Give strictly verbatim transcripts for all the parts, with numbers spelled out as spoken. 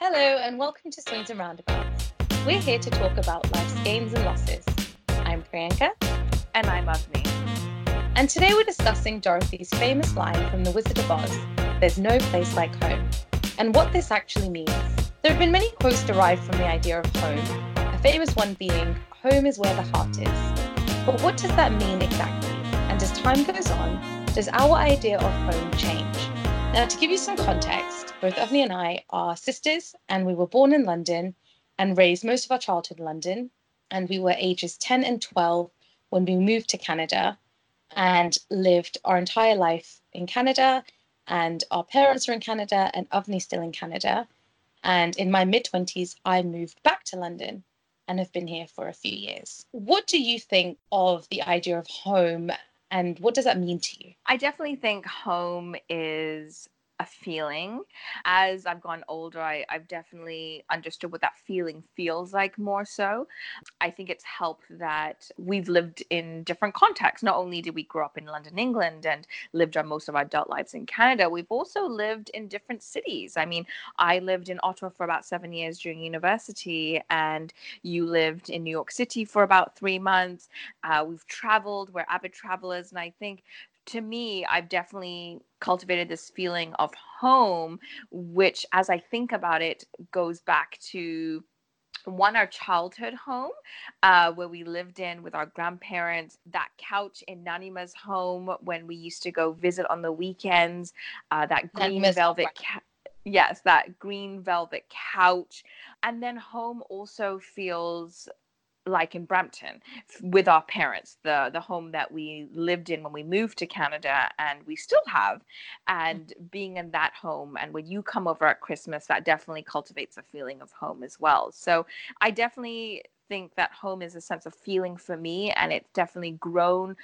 Hello and welcome to Swings and Roundabouts. We're here to talk about life's gains and losses. I'm Priyanka. And I'm Avni. And today we're discussing Dorothy's famous line from The Wizard of Oz, "There's no place like home," and what this actually means. There have been many quotes derived from the idea of home, a famous one being, "Home is where the heart is." But what does that mean exactly? And as time goes on, does our idea of home change? Now, to give you some context, both Avni and I are sisters, and we were born in London and raised most of our childhood in London. And we were ages ten and twelve when we moved to Canada and lived our entire life in Canada. And our parents are in Canada, and Avni's still in Canada. And in my mid-twenties, I moved back to London and have been here for a few years. What do you think of the idea of home, and what does that mean to you? I definitely think home is a feeling. As I've gone older, I, I've definitely understood what that feeling feels like more so. I think it's helped that we've lived in different contexts. Not only did we grow up in London, England, and lived our most of our adult lives in Canada, we've also lived in different cities. I mean, I lived in Ottawa for about seven years during university, and you lived in New York City for about three months. Uh, we've traveled, we're avid travelers, and I think to me, I've definitely cultivated this feeling of home, which, as I think about it, goes back to one, our childhood home, uh, where we lived in with our grandparents, that couch in Nanima's home when we used to go visit on the weekends, uh, that green Nanima's velvet ca- yes, that green velvet couch. And then home also feels like in Brampton with our parents, the the home that we lived in when we moved to Canada and we still have. And being in that home, and when you come over at Christmas, that definitely cultivates a feeling of home as well. So I definitely think that home is a sense of feeling for me, and it's definitely grown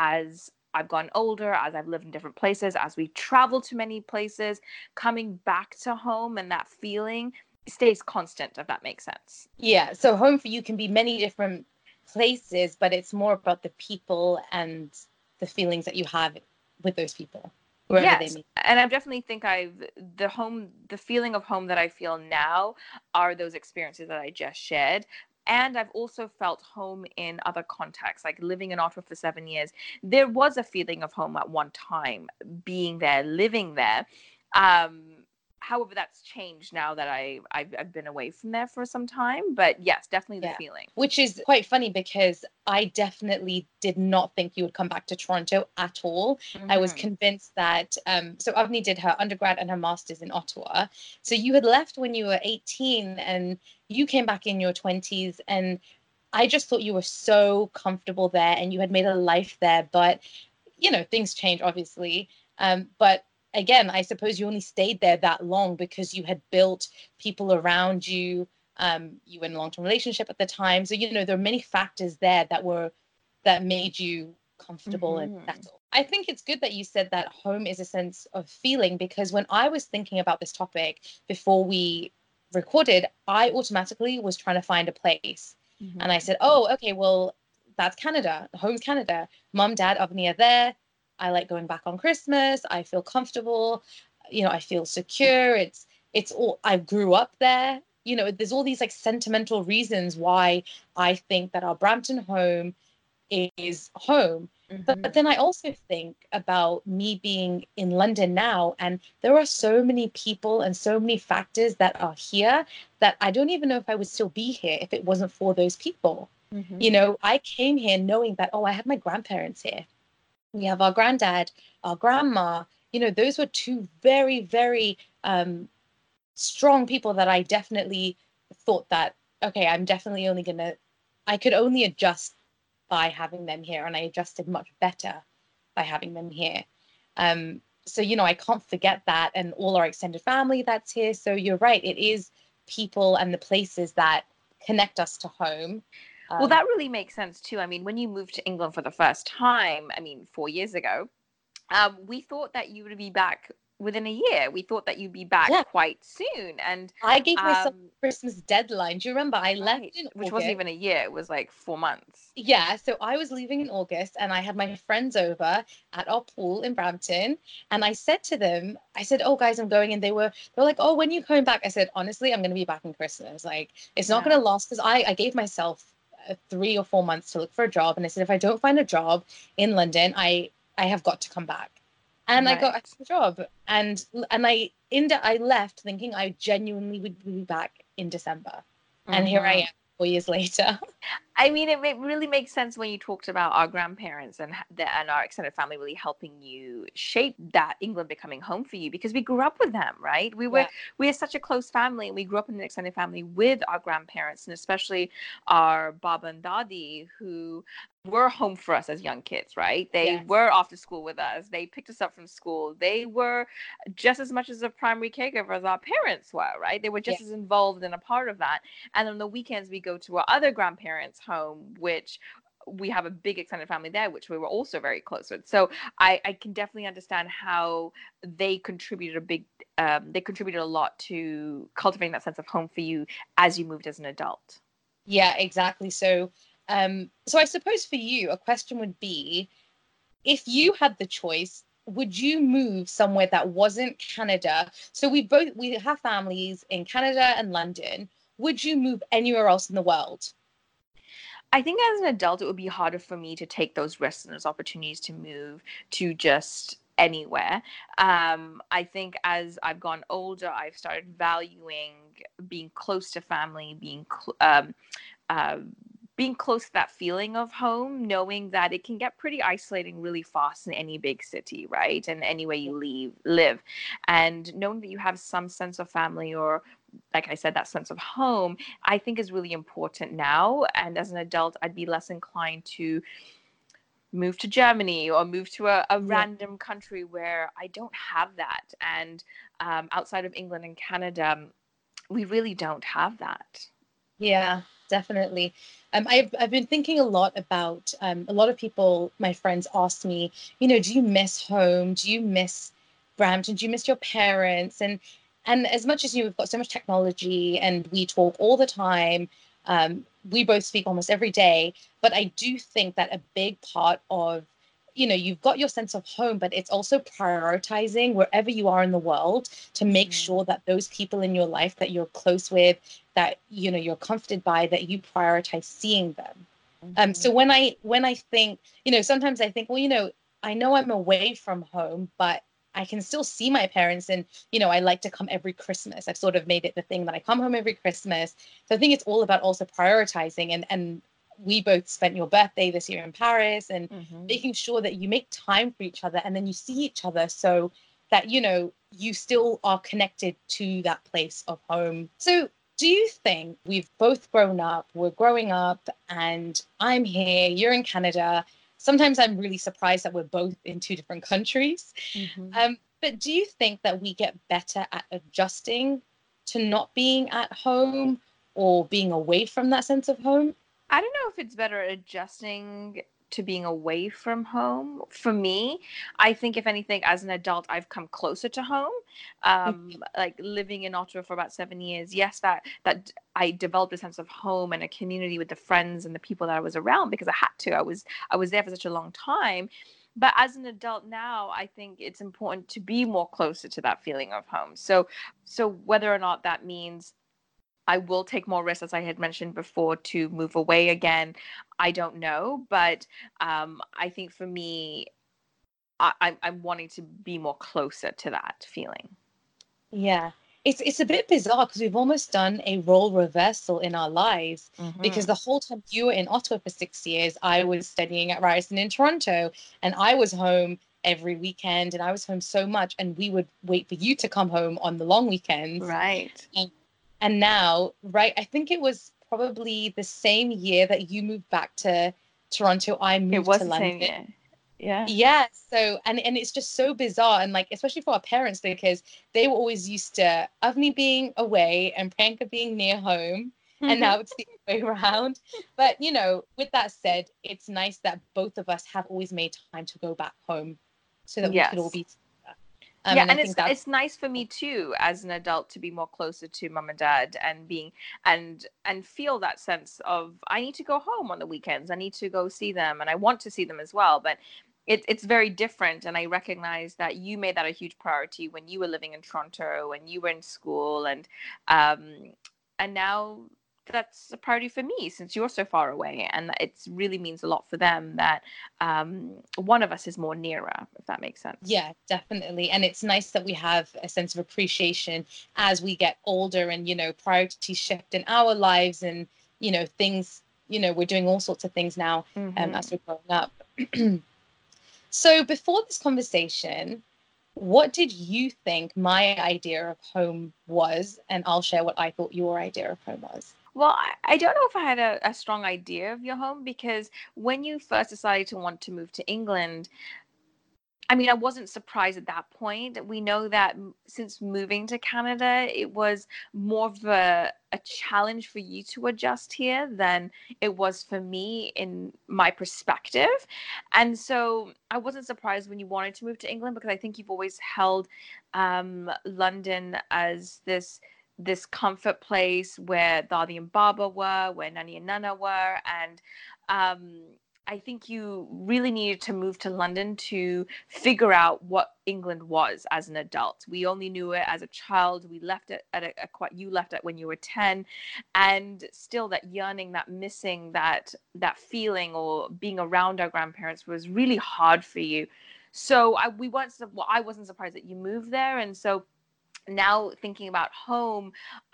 as I've gotten older, as I've lived in different places, as we travel to many places. Coming back to home and that feeling stays constant, if that makes sense. Yeah, so home for you can be many different places, but it's more about the people and the feelings that you have with those people, wherever they Yes, meet. and I definitely think I've the home, the feeling of home that I feel now are those experiences that I just shared. And I've also felt home in other contexts, like living in Ottawa for seven years. There was a feeling of home at one time, being there, living there. Um, However, that's changed now that I I've, I've been away from there for some time. But yes, definitely the Yeah, feeling. which is quite funny because I definitely did not think you would come back to Toronto at all. I was Mm-hmm. convinced that, um, so Avni did her undergrad and her master's in Ottawa. So you had left when you were eighteen and you came back in your twenties. And I just thought you were so comfortable there and you had made a life there. But, you know, things change, obviously. Um, but again, I suppose you only stayed there that long because you had built people around you. Um, you were in a long-term relationship at the time. So, you know, there are many factors there that were that made you comfortable and Mm-hmm. settled. I think it's good that you said that home is a sense of feeling, because when I was thinking about this topic before we recorded, I automatically was trying to find a place. And I Mm-hmm. said, oh, okay, well, that's Canada. Home's Canada. Mum, dad, Avni are there. I like going back on Christmas. I feel comfortable. You know, I feel secure. It's it's all, I grew up there. You know, there's all these like sentimental reasons why I think that our Brampton home is home. But, but Mm-hmm. then I also think about me being in London now, and there are so many people and so many factors that are here that I don't even know if I would still be here if it wasn't for those people. You Mm-hmm. know, I came here knowing that, oh, I have my grandparents here. We have our granddad, our grandma. You know, those were two very, very um, strong people that I definitely thought that, okay, I'm definitely only going to, I could only adjust by having them here. And I adjusted much better by having them here. Um, so, you know, I can't forget that, and all our extended family that's here. So you're right. It is people and the places that connect us to home. Well, Um, that really makes sense too. I mean, when you moved to England for the first time, I mean, four years ago, um, we thought that you would be back within a year. We thought that you'd be back Yeah. quite soon. And I gave myself um, a Christmas deadline. Do you remember? I left right, in which wasn't August. even a year. It was like four months. Yeah, so I was leaving in August and I had my friends over at our pool in Brampton. And I said to them, I said, oh, guys, I'm going. And they were, they were like, oh, when are you coming back? I said, honestly, I'm going to be back in Christmas. Like, it's not Yeah. going to last because I, I gave myself uh, three or four months to look for a job. And I said, if I don't find a job in London, I, I have got to come back. And I got Right. a job. And, and I, in I left thinking I genuinely would be back in December. And here I Mhm. am four years later. I mean, it, it really makes sense when you talked about our grandparents and ha- the, and our extended family really helping you shape that England becoming home for you, because we grew up with them, right? We were Yeah. we are such a close family, and we grew up in an extended family with our grandparents, and especially our Baba and Dadi, who were home for us as young kids, right? They Yes. were after school with us. They picked us up from school. They were just as much as a primary caregiver as our parents were, right? They were Yeah. just as involved and a part of that. And on the weekends, we go to our other grandparents' home, which we have a big extended family there, which we were also very close with. So I, I can definitely understand how they contributed a big, um, they contributed a lot to cultivating that sense of home for you as you moved as an adult. Yeah, exactly. So, um, so I suppose for you, a question would be, if you had the choice, would you move somewhere that wasn't Canada? So we both we have families in Canada and London. Would you move anywhere else in the world? I think as an adult, it would be harder for me to take those risks and those opportunities to move to just anywhere. Um, I think as I've gone older, I've started valuing being close to family, being cl- um, uh, being close to that feeling of home, knowing that it can get pretty isolating really fast in any big city, right? And anywhere you leave, live. And knowing that you have some sense of family, or like I said, that sense of home, I think is really important now. And as an adult, I'd be less inclined to move to Germany or move to a, a Yeah. random country where I don't have that. And um, outside of England and Canada, we really don't have that. Yeah, definitely. Um, I've I've been thinking a lot about um, a lot of people, my friends asked me, you know, do you miss home? Do you miss Brampton? Do you miss your parents? And and as much as you, we've got so much technology and we talk all the time, um, we both speak almost every day. But I do think that a big part of, you know, you've got your sense of home, but it's also prioritizing wherever you are in the world to make Mm-hmm. sure that those people in your life that you're close with, that you know you're comforted by, that you prioritize seeing them. Um Mm-hmm. so when i when i think, you know sometimes I think, well, you know I know I'm away from home, but I can still see my parents. And you know I like to come every Christmas. I've sort of made it the thing that I come home every Christmas. So I think it's all about also prioritizing, and and we both spent your birthday this year in Paris, and Mm-hmm. making sure that you make time for each other and then you see each other, so that you know you still are connected to that place of home. So do you think, we've both grown up, we're growing up, and I'm here, you're in Canada. Sometimes I'm really surprised that we're both in two different countries. Mm-hmm. Um, but do you think that we get better at adjusting to not being at home or being away from that sense of home? I don't know if it's better at adjusting to being away from home. For me, I think if anything, as an adult, I've come closer to home. Um, like living in Ottawa for about seven years, yes, that that I developed a sense of home and a community with the friends and the people that I was around because I had to. I was I was there for such a long time. But as an adult now, I think it's important to be more closer to that feeling of home. So so whether or not that means I will take more risks, as I had mentioned before, to move away again. I don't know, but um, I think for me, I, I'm, I'm wanting to be more closer to that feeling. Yeah. It's it's a bit bizarre because we've almost done a role reversal in our lives, because Mm-hmm. the whole time you were in Ottawa for six years, I was studying at Ryerson in Toronto, and I was home every weekend, and I was home so much, and we would wait for you to come home on the long weekends. Right. And, and now, right, I think it was probably the same year that you moved back to Toronto, I It moved was to the same London. year. Yeah. Yeah, so and and it's just so bizarre, and like especially for our parents, because they were always used to Avni being away and Priyanka being near home, and Mm-hmm. now it's the other way around. But you know, with that said, it's nice that both of us have always made time to go back home so that we could all Yes. be together. Um, Yeah, and I and think it's that's it's nice for me too as an adult to be more closer to mum and dad and being and and feel that sense of I need to go home on the weekends. I need to go see them and I want to see them as well. But it, it's very different, and I recognize that you made that a huge priority when you were living in Toronto and you were in school, and um and now that's a priority for me since you're so far away, and it really means a lot for them that um one of us is more nearer, if that makes sense. yeah, definitely. And it's nice that we have a sense of appreciation as we get older and, you know, priorities shift in our lives and, you know, things, you know, we're doing all sorts of things now um, Mm-hmm. as we're growing up. So before this conversation, what did you think my idea of home was? And I'll share what I thought your idea of home was. Well, I, I don't know if I had a, a strong idea of your home because when you first decided to want to move to England, I mean, I wasn't surprised at that point. We know that m- since moving to Canada, it was more of a, a challenge for you to adjust here than it was for me in my perspective. And so I wasn't surprised when you wanted to move to England because I think you've always held um, London as this this comfort place where Dadi and Baba were, where Nani and Nana were, and um, I think you really needed to move to London to figure out what England was as an adult. We only knew it as a child. We left it at a, a quite. You left it when you were ten, and still that yearning, that missing, that that feeling, or being around our grandparents was really hard for you. So I we weren't. Well, I wasn't surprised that you moved there, and so now thinking about home,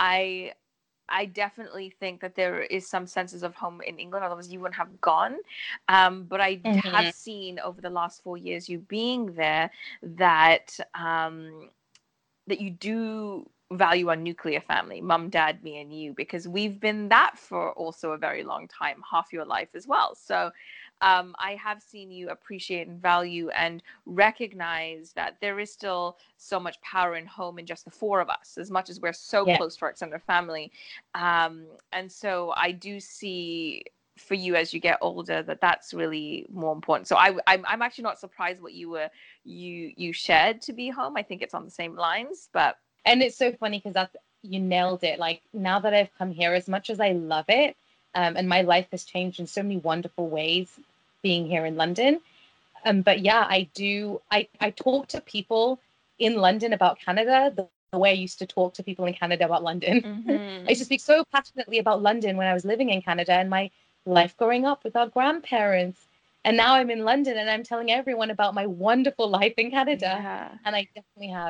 I I definitely think that there is some senses of home in England, otherwise you wouldn't have gone. Um, but I have Mhm. seen over the last four years you being there that um, that you do value our nuclear family, mum, dad, me, and you, because we've been that for also a very long time, half your life as well. So um, I have seen you appreciate and value and recognize that there is still so much power in home in just the four of us, as much as we're so Yeah. close to our extended family. Um, and so I do see for you as you get older that that's really more important. So I, I'm, I'm actually not surprised what you were you you shared to be home. I think it's on the same lines, but And it's so funny because that's you nailed it. Like now that I've come here, as much as I love it, um, and my life has changed in so many wonderful ways being here in London. Um, but yeah, I do. I I talk to people in London about Canada the, the way I used to talk to people in Canada about London. I used mm-hmm. to speak so passionately about London when I was living in Canada and my life growing up with our grandparents. And now I'm in London and I'm telling everyone about my wonderful life in Canada. Yeah. And I definitely have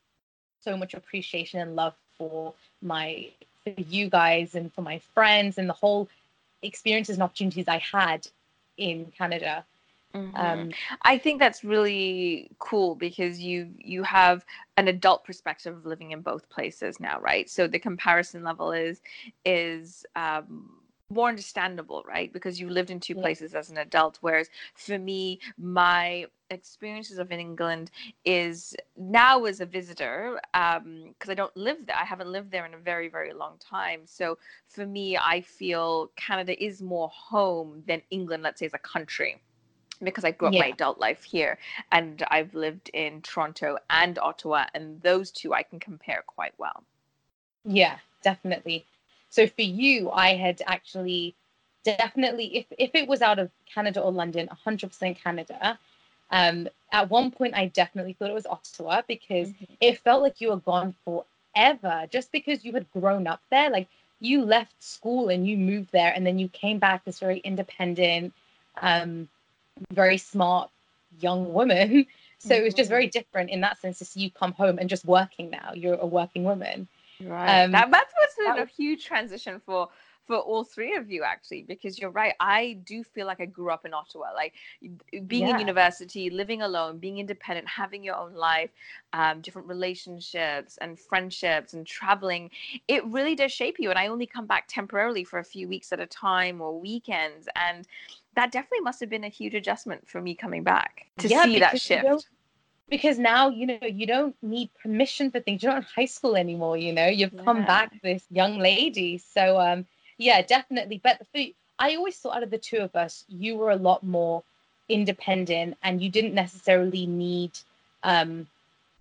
so much appreciation and love for my for you guys and for my friends and the whole experiences and opportunities I had in Canada. hmm Um, I think that's really cool because you you have an adult perspective of living in both places now, right? So the comparison level is is um, more understandable, right? Because you lived in two yeah, places as an adult, whereas for me, my experiences of England is now as a visitor um because I don't live there. I haven't lived there in a very very long time. So for me, I feel Canada is more home than England, let's say, as a country, because I grew up my yeah, adult life here and I've lived in Toronto and Ottawa, and those two I can compare quite well. yeah, definitely. So for you, I had actually definitely, if if it was out of Canada or London, one hundred percent Canada. Um, at one point, I definitely thought it was Ottawa because Mm-hmm. it felt like you were gone forever, just because you had grown up there. Like you left school and you moved there, and then you came back this very independent, um, very smart young woman. So it was just Mm-hmm. very different in that sense to see you come home and just working now. You're a working woman. Right. Um, That that was that been a was, huge transition for for all three of you actually, because you're right. I do feel like I grew up in Ottawa, like being in yeah, university, living alone, being independent, having your own life, um, different relationships and friendships and traveling. It really does shape you. And I only come back temporarily for a few weeks at a time or weekends, and that definitely must have been a huge adjustment for me coming back to yeah, see that because you don't shift. because now you know you don't need permission for things. You're not in high school anymore. You know you've come Yeah. back this young lady. So um, yeah, definitely. But for, I always thought out of the two of us, you were a lot more independent, and you didn't necessarily need um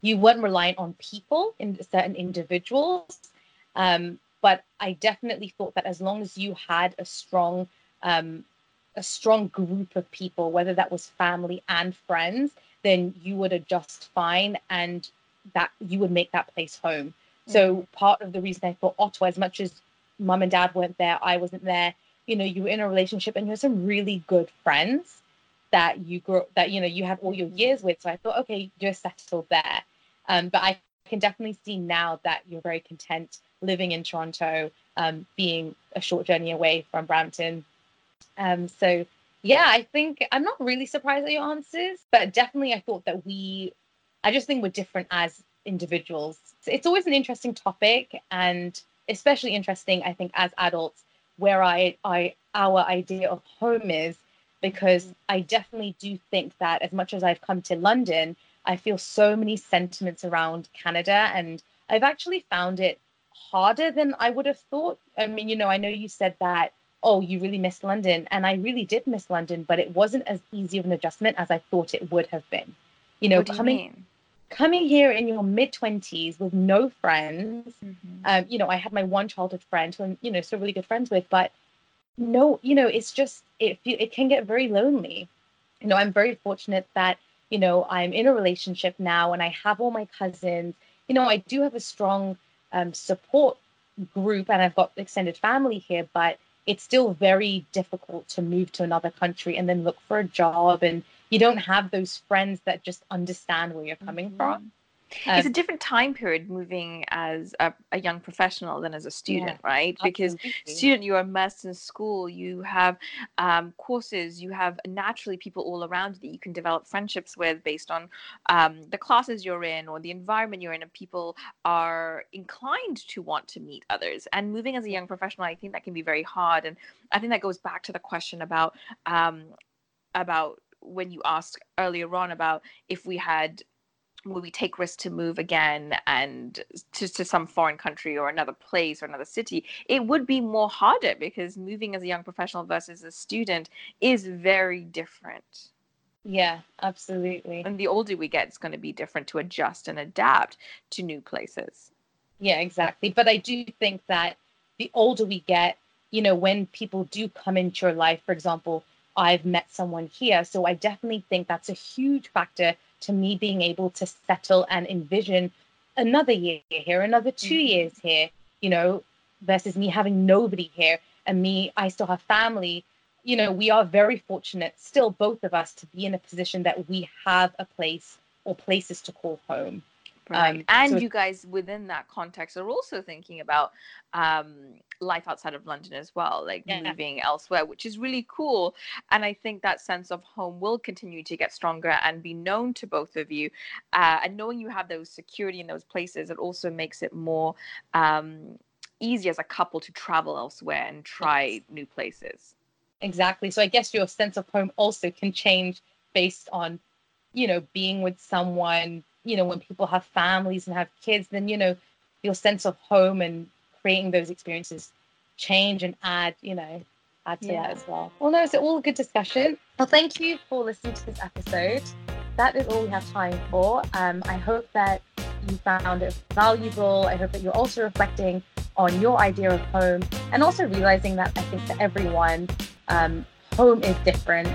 you weren't reliant on people, in certain individuals. Um, but I definitely thought that as long as you had a strong, um, a strong group of people, whether that was family and friends, then you would adjust fine, and that you would make that place home. Mm-hmm. So part of the reason I thought Ottawa, as much as mum and dad weren't there, I wasn't there, you know, you were in a relationship and you had some really good friends that you grew, that, you know, you had all your years with. So I thought, okay, you're settled there. Um, but I can definitely see now that you're very content living in Toronto, um, being a short journey away from Brampton. Um, so yeah, I think I'm not really surprised at your answers, but definitely I thought that we, I just think we're different as individuals. So it's always an interesting topic, and especially interesting, I think, as adults, where I, I our idea of home is, because I definitely do think that as much as I've come to London, I feel so many sentiments around Canada, and I've actually found it harder than I would have thought. I mean, you know, I know you said that, oh, you really missed London, and I really did miss London, but it wasn't as easy of an adjustment as I thought it would have been. You know, what do you coming mean? coming here in your mid twenties with no friends. Mm-hmm. Um, you know, I had my one childhood friend who I'm, you know, still really good friends with, but no, you know, it's just, it it can get very lonely. You know, I'm very fortunate that, you know, I'm in a relationship now and I have all my cousins. You know, I do have a strong um, support group, and I've got extended family here, but it's still very difficult to move to another country and then look for a job, and you don't have those friends that just understand where you're coming mm-hmm. from. Um, it's a different time period moving as a, a young professional than as a student, yeah, right? Because absolutely. Student, you are immersed in school, you have um, courses, you have naturally people all around you that you can develop friendships with based on um, the classes you're in or the environment you're in, and people are inclined to want to meet others. And moving as a young professional, I think that can be very hard. And I think that goes back to the question about um, about when you asked earlier on about if we had will we take risks to move again and to, to some foreign country or another place or another city, it would be more harder because moving as a young professional versus a student is very different. Yeah, absolutely. And the older we get, it's going to be different to adjust and adapt to new places. Yeah, exactly. But I do think that the older we get, you know, when people do come into your life, for example, I've met someone here. So I definitely think that's a huge factor to me being able to settle and envision another year here, another two mm-hmm. years here, you know, versus me having nobody here and me, I still have family. You know, we are very fortunate still, both of us, to be in a position that we have a place or places to call home. Right. Um, and so you guys within that context are also thinking about um, life outside of London as well, like yeah. moving elsewhere, which is really cool. And I think that sense of home will continue to get stronger and be known to both of you. Uh, and knowing you have those security in those places, it also makes it more um, easy as a couple to travel elsewhere and try yes. new places. Exactly. So I guess your sense of home also can change based on, you know, being with someone. You know, when people have families and have kids, then, you know, your sense of home and creating those experiences change and add, you know, add to yeah. that as well. Well, no, it's all a good discussion. Well, thank you for listening to this episode. That is all we have time for. Um, I hope that you found it valuable. I hope that you're also reflecting on your idea of home, and also realizing that I think for everyone, um, home is different.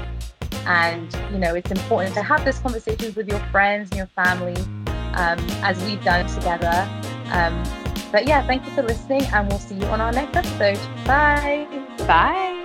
And, you know, it's important to have those conversations with your friends and your family, um, as we've done together. Um, but yeah, thank you for listening, and we'll see you on our next episode. Bye. Bye.